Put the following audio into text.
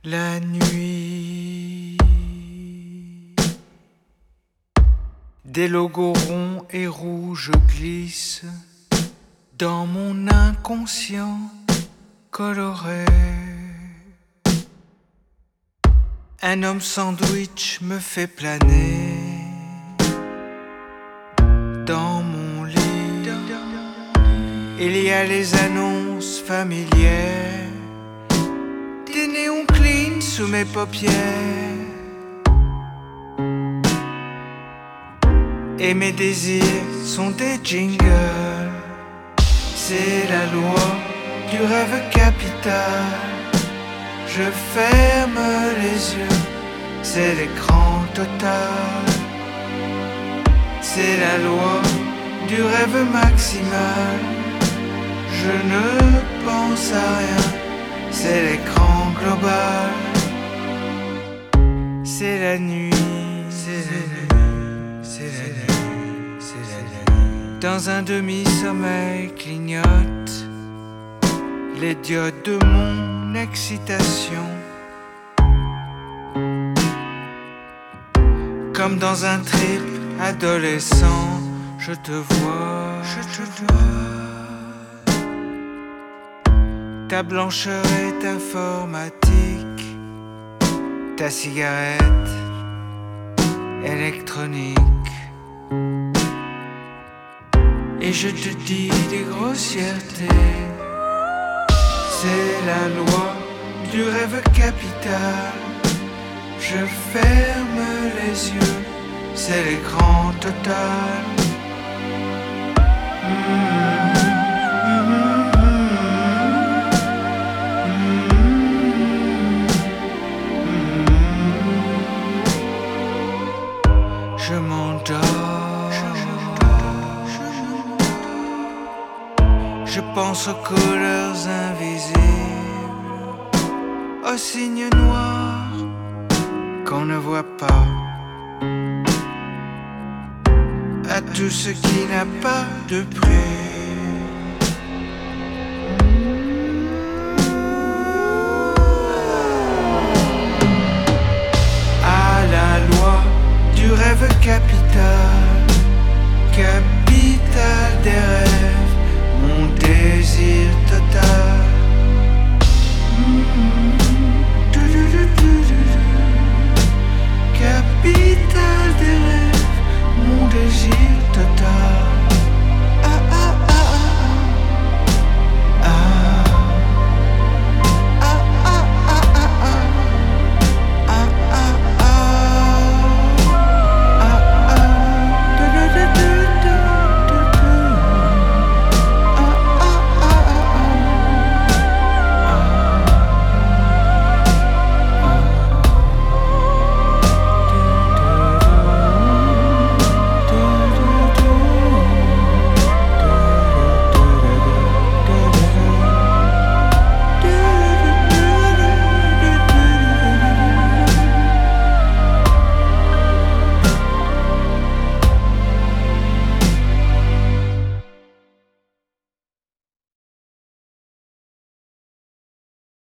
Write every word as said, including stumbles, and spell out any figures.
La nuit, des logos ronds et rouges glissent dans mon inconscient coloré. Un homme sandwich me fait planer dans mon lit. Il y a les annonces familières, des néons clean sous mes paupières, et mes désirs sont des jingles. C'est la loi du rêve capital. Je ferme les yeux, c'est l'écran total. C'est la loi du rêve maximal. Je ne pense à rien, c'est l'écran global. C'est la nuit, c'est la nuit, c'est la nuit, c'est la nuit. Dans un demi-sommeil clignotent les diodes de mon excitation. Comme dans un trip adolescent, je te vois, je te vois. Ta blancheur est informatique, ta cigarette électronique. Et je te dis des grossièretés. C'est la loi du rêve capital. Je ferme les yeux, c'est l'écran total. Mmh. Je m'endors, je pense aux couleurs invisibles, aux signes noirs qu'on ne voit pas, à tout ce qui n'a pas de prix. À la loi du rêve capital.